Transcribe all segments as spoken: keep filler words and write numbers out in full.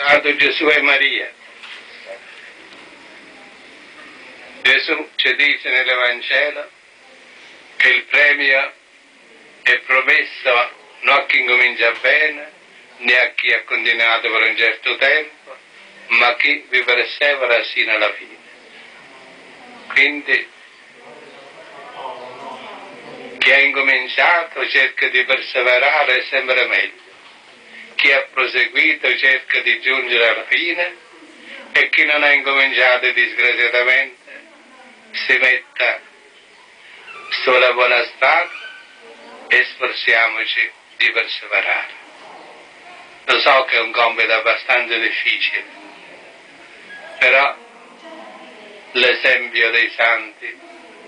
Beato Gesù e Maria. Gesù ci dice nell'Evangelo che il premio è promesso non a chi incomincia bene, né a chi ha continuato per un certo tempo, ma a chi vi persevera sino alla fine. Quindi chi ha incominciato cerca di perseverare sempre meglio, chi ha proseguito cerca di giungere alla fine e chi non ha incominciato disgraziatamente si metta sulla buona strada e sforziamoci di perseverare. Lo so che è un compito abbastanza difficile, però l'esempio dei santi,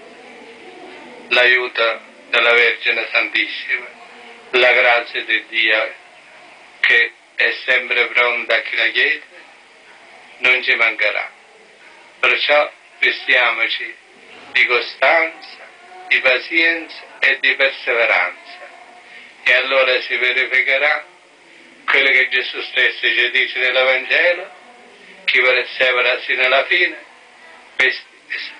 l'aiuto della Vergine Santissima, la grazia di Dio che è sempre pronta a chi la chiede, non ci mancherà. Perciò vestiamoci di costanza, di pazienza e di perseveranza, e allora si verificherà quello che Gesù stesso ci dice nell'Evangelo: chi persevera sino alla fine, questi salva.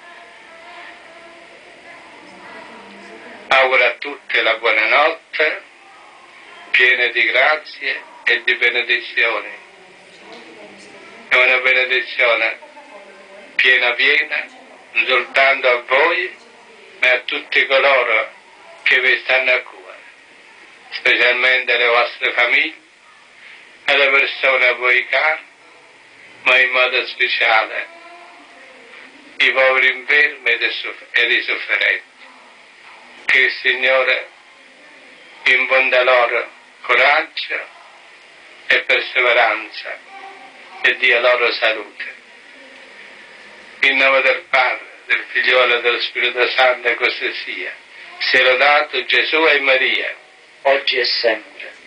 Auguro a tutti la buonanotte, piena di grazie e di benedizioni. È una benedizione piena piena, non soltanto a voi, ma a tutti coloro che vi stanno a cuore, specialmente alle vostre famiglie, alle persone a voi care, ma in modo speciale i poveri infermi ed i sofferenti. Che il Signore infonda loro coraggio e perseveranza e dia loro salute. In nome del Padre, del Figliolo e dello Spirito Santo, così sia. Sia lodato Gesù e Maria, oggi e sempre.